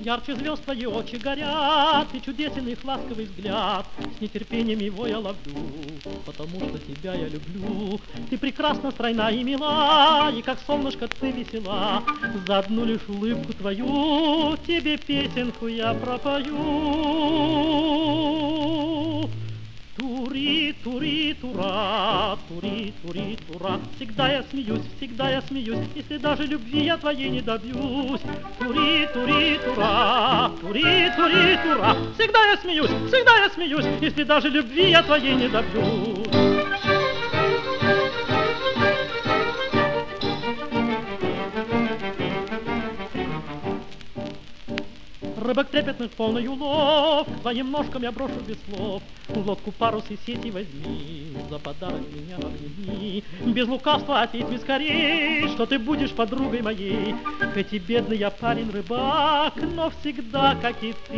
Ярче звезд твои очи горят, и чудесен их ласковый взгляд. С нетерпением его я ловлю, потому что тебя я люблю. Ты прекрасна, стройна и мила, и как солнышко ты весела. За одну лишь улыбку твою тебе песенку я пропою. Тури, тури, тура, тури, тури, тура. Всегда я смеюсь, если даже любви я твоей не добьюсь. Тури, тури, тура, тури, тури, тура. Всегда я смеюсь, если даже любви я твоей не добьюсь. Рыбок трепетных полный улов, к твоим ножкам я брошу без слов. В лодку парус и сети возьми, за подарок меня обними. Без лукавства ответь мне скорей, что ты будешь подругой моей. Хоть и бедный я парень-рыбак, но всегда, как и ты,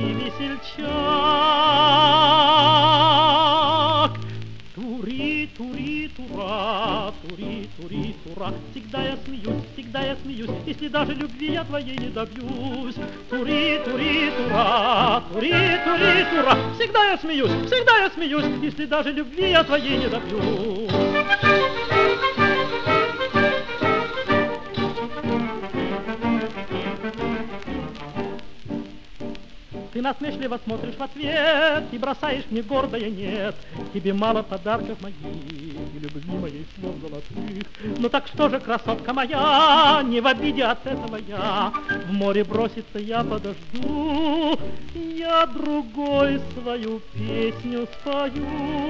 весельчак. Тури, тури, тура, тури, тури, тура. Всегда я смеюсь, если даже любви я твоей не добьюсь. Тури, тури, тура, тури, тури, тура. Всегда я смеюсь, если даже любви я твоей не добьюсь. Ты насмешливо смотришь в ответ и бросаешь мне гордое нет. Тебе мало подарков моих и любви моей слов золотых. Ну так что же, красотка моя, не в обиде от этого я. В море броситься я подожду, я другой свою песню спою.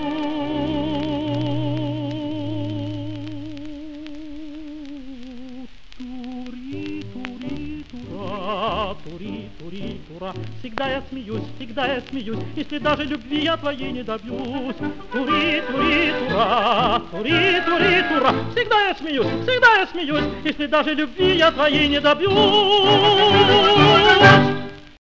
Тури, тури, тура. Всегда я смеюсь, если даже любви я твоей не добьюсь. Тури, тури, тура, тури, тури, тура. Всегда я смеюсь, если даже любви я твоей не добьюсь.